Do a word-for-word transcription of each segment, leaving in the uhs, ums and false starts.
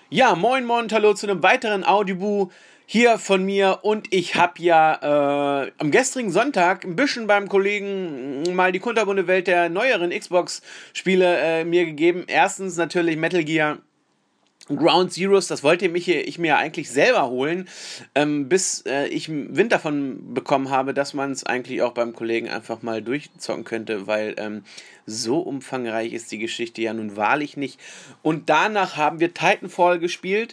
Ja, moin moin, hallo zu einem weiteren Audibu hier von mir und ich habe ja äh, am gestrigen Sonntag ein bisschen beim Kollegen mal die kunterbunte Welt der neueren Xbox-Spiele äh, mir gegeben. Erstens natürlich Metal Gear Ground Zeroes, das wollte mich, ich mir eigentlich selber holen, ähm, bis äh, ich Wind davon bekommen habe, dass man es eigentlich auch beim Kollegen einfach mal durchzocken könnte, weil ähm, so umfangreich ist die Geschichte ja nun wahrlich nicht. Und danach haben wir Titanfall gespielt.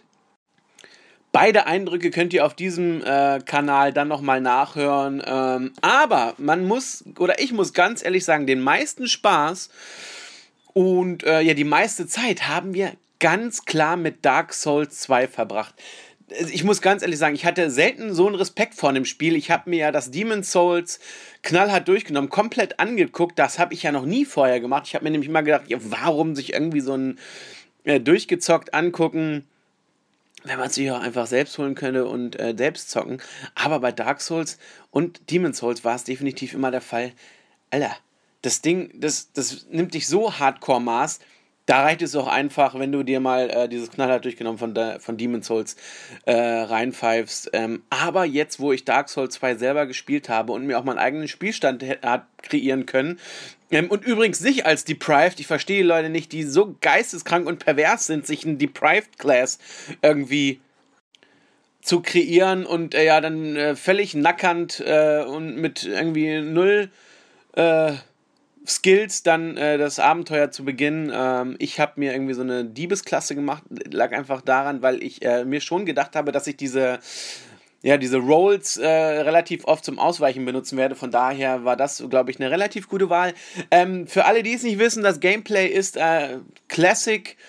Beide Eindrücke könnt ihr auf diesem äh, Kanal dann nochmal nachhören. Ähm, aber man muss, oder ich muss ganz ehrlich sagen, den meisten Spaß und äh, ja, die meiste Zeit haben wir ganz klar mit Dark Souls zwei verbracht. Ich muss ganz ehrlich sagen, ich hatte selten so einen Respekt vor dem Spiel. Ich habe mir ja das Demon's Souls knallhart durchgenommen, komplett angeguckt. Das habe ich ja noch nie vorher gemacht. Ich habe mir nämlich mal gedacht, ja, warum sich irgendwie so ein äh, durchgezockt angucken, wenn man es sich auch einfach selbst holen könnte und äh, selbst zocken. Aber bei Dark Souls und Demon's Souls war es definitiv immer der Fall. Alter, das Ding, das, das nimmt dich so Hardcore-Maß. Da reicht es auch einfach, wenn du dir mal äh, dieses knallhart durchgenommen von, der, von Demon's Souls äh, reinpfeifst. Ähm, aber jetzt, wo ich Dark Souls zwei selber gespielt habe und mir auch meinen eigenen Spielstand hat kreieren können, ähm, und übrigens nicht als Deprived, ich verstehe die Leute nicht, die so geisteskrank und pervers sind, sich einen Deprived Class irgendwie zu kreieren und äh, ja, dann äh, völlig nackernd äh, und mit irgendwie null äh, Skills dann äh, das Abenteuer zu beginnen. Ähm, ich habe mir irgendwie so eine Diebesklasse gemacht, lag einfach daran, weil ich äh, mir schon gedacht habe, dass ich diese ja, diese Rolls äh, relativ oft zum Ausweichen benutzen werde. Von daher war das, glaube ich, eine relativ gute Wahl. Ähm, für alle, die es nicht wissen, das Gameplay ist äh, Classic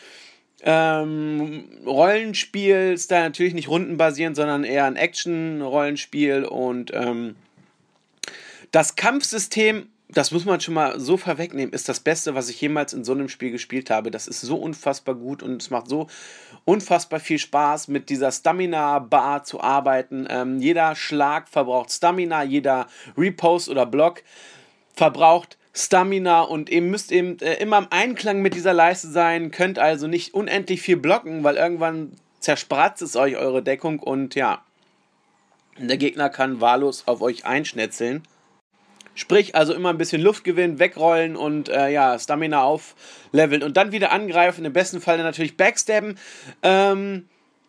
ähm, Rollenspiel, ist da natürlich nicht rundenbasierend, sondern eher ein Action-Rollenspiel und ähm, das Kampfsystem, das muss man schon mal so vorwegnehmen, ist das Beste, was ich jemals in so einem Spiel gespielt habe. Das ist so unfassbar gut und es macht so unfassbar viel Spaß, mit dieser Stamina-Bar zu arbeiten. Ähm, jeder Schlag verbraucht Stamina, jeder Repost oder Block verbraucht Stamina und ihr müsst eben äh, immer im Einklang mit dieser Leiste sein, könnt also nicht unendlich viel blocken, weil irgendwann zerspratzt es euch eure Deckung und ja, der Gegner kann wahllos auf euch einschnetzeln. Sprich, also immer ein bisschen Luft gewinnen, wegrollen und äh, ja, Stamina aufleveln und dann wieder angreifen. Im besten Fall dann natürlich backstabben. Ähm,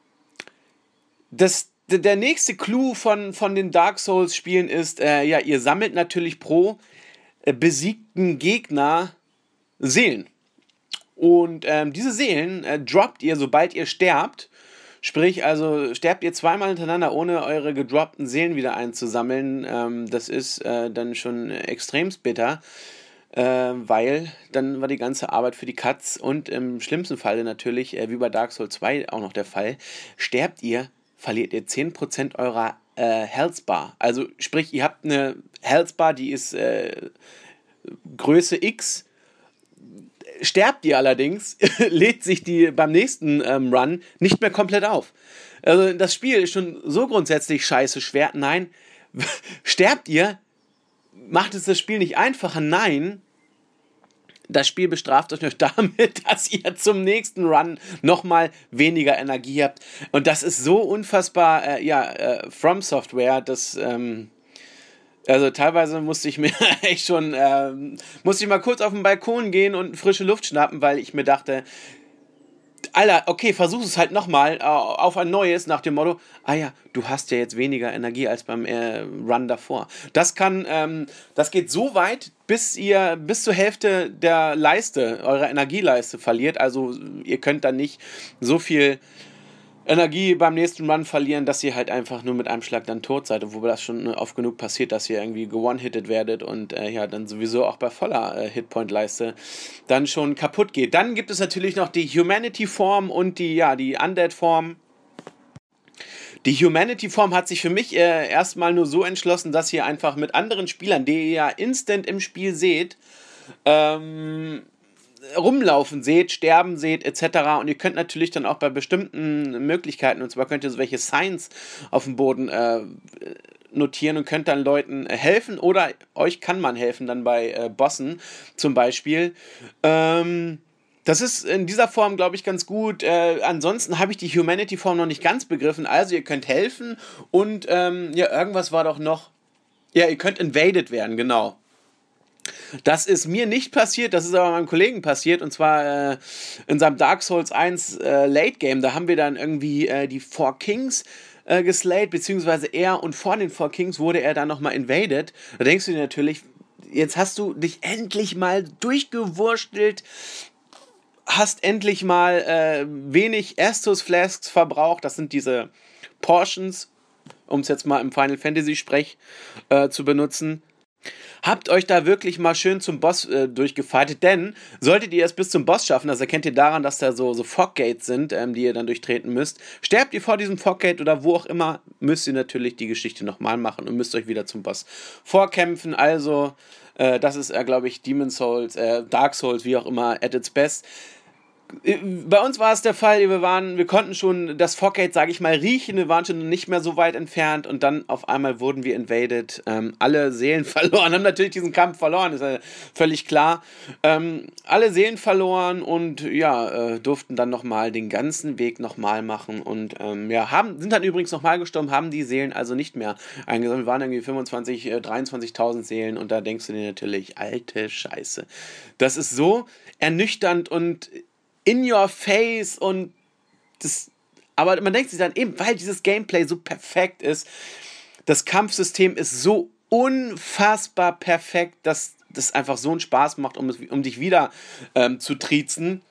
das, der nächste Clou von, von den Dark Souls Spielen ist, äh, ja, ihr sammelt natürlich pro äh, besiegten Gegner Seelen. Und ähm, diese Seelen äh, droppt ihr, sobald ihr sterbt. Sprich, also sterbt ihr zweimal hintereinander, ohne eure gedroppten Seelen wieder einzusammeln. Ähm, das ist äh, dann schon extremst bitter, äh, weil dann war die ganze Arbeit für die Katz. Und im schlimmsten Falle natürlich, äh, wie bei Dark Souls zwei auch noch der Fall, sterbt ihr, verliert ihr zehn Prozent eurer äh, Health Bar. Also sprich, ihr habt eine Health Bar, die ist äh, Größe X. Sterbt ihr allerdings, lädt sich die beim nächsten ähm, Run nicht mehr komplett auf. Also das Spiel ist schon so grundsätzlich scheiße schwer. Nein, sterbt ihr, macht es das Spiel nicht einfacher. Nein, das Spiel bestraft euch noch damit, dass ihr zum nächsten Run nochmal weniger Energie habt. Und das ist so unfassbar, äh, ja, äh, From Software, das... Ähm, Also teilweise musste ich mir echt schon, ähm, musste ich mal kurz auf den Balkon gehen und frische Luft schnappen, weil ich mir dachte, Alter, okay, versuch es halt nochmal äh, auf ein neues nach dem Motto, ah ja, du hast ja jetzt weniger Energie als beim äh, Run davor. Das kann, ähm, das geht so weit, bis ihr bis zur Hälfte der Leiste, eurer Energieleiste verliert. Also ihr könnt dann nicht so viel Energie beim nächsten Run verlieren, dass ihr halt einfach nur mit einem Schlag dann tot seid, obwohl das schon oft genug passiert, dass ihr irgendwie ge-one-hitted werdet und äh, ja, dann sowieso auch bei voller äh, Hitpoint-Leiste dann schon kaputt geht. Dann gibt es natürlich noch die Humanity-Form und die, ja, die Undead-Form. Die Humanity-Form hat sich für mich äh, erstmal nur so entschlossen, dass ihr einfach mit anderen Spielern, die ihr ja instant im Spiel seht, ähm... rumlaufen seht, sterben seht, et cetera. Und ihr könnt natürlich dann auch bei bestimmten Möglichkeiten, und zwar könnt ihr so welche Signs auf dem Boden äh, notieren und könnt dann Leuten helfen oder euch kann man helfen dann bei äh, Bossen zum Beispiel. Ähm, Das ist in dieser Form, glaube ich, ganz gut. Äh, ansonsten habe ich die Humanity-Form noch nicht ganz begriffen. Also ihr könnt helfen und ähm, ja, irgendwas war doch noch. Ja, ihr könnt invaded werden, genau. Das ist mir nicht passiert, das ist aber meinem Kollegen passiert, und zwar äh, in seinem Dark Souls eins äh, Late Game. Da haben wir dann irgendwie äh, die Four Kings äh, geslayed, beziehungsweise er, und vor den Four Kings wurde er dann nochmal invaded. Da denkst du dir natürlich, jetzt hast du dich endlich mal durchgewurstelt, hast endlich mal äh, wenig Estus Flasks verbraucht, das sind diese Portions, um es jetzt mal im Final Fantasy Sprech äh, zu benutzen. Habt euch da wirklich mal schön zum Boss äh, durchgefightet, denn solltet ihr es bis zum Boss schaffen, das erkennt ihr daran, dass da so, so Foggates sind, ähm, die ihr dann durchtreten müsst. Sterbt ihr vor diesem Foggate oder wo auch immer, müsst ihr natürlich die Geschichte nochmal machen und müsst euch wieder zum Boss vorkämpfen. Also, äh, das ist, äh, glaube ich, Demon's Souls, äh, Dark Souls, wie auch immer, at its best. Bei uns war es der Fall, wir waren, wir konnten schon das Foggate, sage ich mal, riechen, wir waren schon nicht mehr so weit entfernt und dann auf einmal wurden wir invaded, ähm, alle Seelen verloren, haben natürlich diesen Kampf verloren, ist ja völlig klar, ähm, alle Seelen verloren und ja, äh, durften dann nochmal den ganzen Weg nochmal machen und ähm, ja, haben, sind dann übrigens nochmal gestorben, haben die Seelen also nicht mehr eingesammelt, waren irgendwie fünfundzwanzig, äh, dreiundzwanzigtausend Seelen und da denkst du dir natürlich, alte Scheiße, das ist so ernüchternd und in your face und das, aber man denkt sich dann eben, weil dieses Gameplay so perfekt ist, das Kampfsystem ist so unfassbar perfekt, dass das einfach so einen Spaß macht, um, um dich wieder ähm, zu triezen.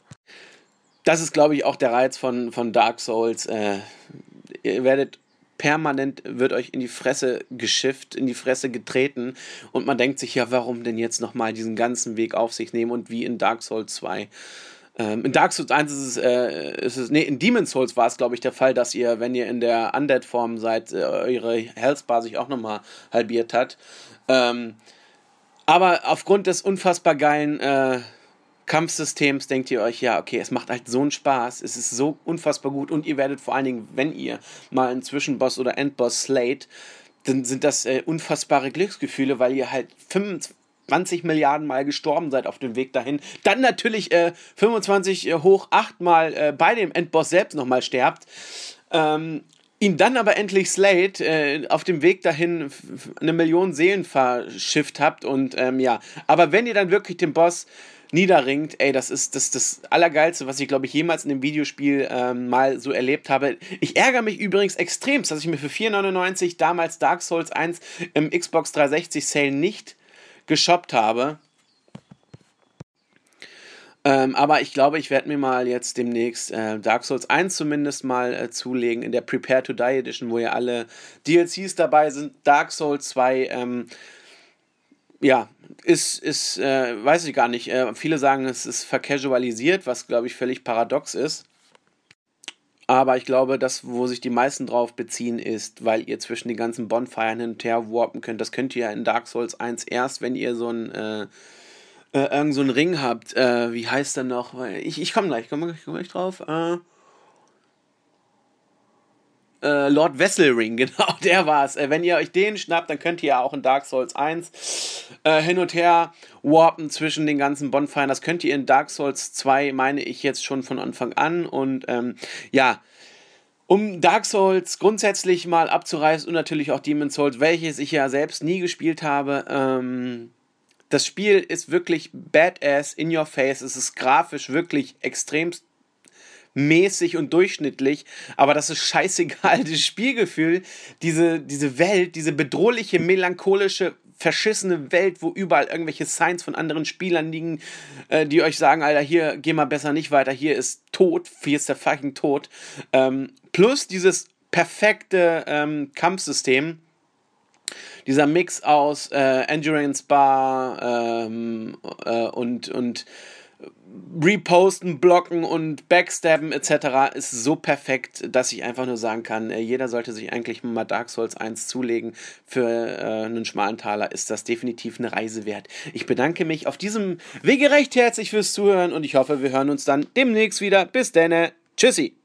Das ist, glaube ich, auch der Reiz von, von Dark Souls. Äh, ihr werdet permanent, wird euch in die Fresse geschifft, in die Fresse getreten und man denkt sich, ja, warum denn jetzt nochmal diesen ganzen Weg auf sich nehmen und wie in Dark Souls zwei. Ähm, in Dark Souls eins ist es, äh, ist es, nee, in Demon's Souls war es, glaube ich, der Fall, dass ihr, wenn ihr in der Undead-Form seid, äh, eure Health-Bar sich auch nochmal halbiert hat. Ähm, aber aufgrund des unfassbar geilen äh, Kampfsystems denkt ihr euch, ja, okay, es macht halt so einen Spaß, es ist so unfassbar gut und ihr werdet vor allen Dingen, wenn ihr mal einen Zwischenboss oder Endboss slayt, dann sind das äh, unfassbare Glücksgefühle, weil ihr halt fünfundzwanzig Milliarden Mal gestorben seid auf dem Weg dahin. Dann natürlich äh, fünfundzwanzig äh, hoch acht Mal äh, bei dem Endboss selbst nochmal sterbt. Ähm, ihn dann aber endlich slayt, äh, auf dem Weg dahin f- eine Million Seelen verschifft habt und ähm, ja, aber wenn ihr dann wirklich den Boss niederringt, ey, das ist das, das Allergeilste, was ich, glaube ich, jemals in einem Videospiel ähm, mal so erlebt habe. Ich ärgere mich übrigens extremst, dass ich mir für vier neunundneunzig damals Dark Souls eins im Xbox dreihundertsechzig Sale nicht geshoppt habe. Ähm, aber ich glaube, ich werde mir mal jetzt demnächst äh, Dark Souls eins zumindest mal äh, zulegen in der Prepare to Die Edition, wo ja alle D L Cs dabei sind. Dark Souls zwei, ähm, ja, ist, ist äh, weiß ich gar nicht. Äh, viele sagen, es ist vercasualisiert, was, glaube ich, völlig paradox ist. Aber ich glaube, das, wo sich die meisten drauf beziehen, ist, weil ihr zwischen den ganzen Bonfiren hin und her warpen könnt. Das könnt ihr ja in Dark Souls eins erst, wenn ihr so ein äh, äh, irgend so einen Ring habt. Äh, wie heißt der noch? Ich, ich komme gleich, ich komme komm gleich drauf. Äh, äh, Lord Vessel Ring, genau, der war's. Äh, wenn ihr euch den schnappt, dann könnt ihr ja auch in Dark Souls eins äh, hin und her warpen zwischen den ganzen Bonfiren. Das könnt ihr in Dark Souls zwei, meine ich, jetzt schon von Anfang an. Und ähm, ja, um Dark Souls grundsätzlich mal abzureißen und natürlich auch Demon's Souls, welches ich ja selbst nie gespielt habe, ähm, das Spiel ist wirklich badass, in your face, es ist grafisch wirklich extremst mäßig und durchschnittlich, aber das ist scheißegal, das Spielgefühl, diese, diese Welt, diese bedrohliche, melancholische, verschissene Welt, wo überall irgendwelche Signs von anderen Spielern liegen, äh, die euch sagen, Alter, hier, geh mal besser nicht weiter, hier ist Tod, hier ist der fucking Tod, ähm, plus dieses perfekte ähm, Kampfsystem, dieser Mix aus äh, Endurance Bar ähm, äh, und, und Reposten, Blocken und Backstabben et cetera ist so perfekt, dass ich einfach nur sagen kann, äh, jeder sollte sich eigentlich mal Dark Souls eins zulegen. Für äh, einen schmalen Taler ist das definitiv eine Reise wert. Ich bedanke mich auf diesem Wege recht herzlich fürs Zuhören und ich hoffe, wir hören uns dann demnächst wieder. Bis dann. Tschüssi.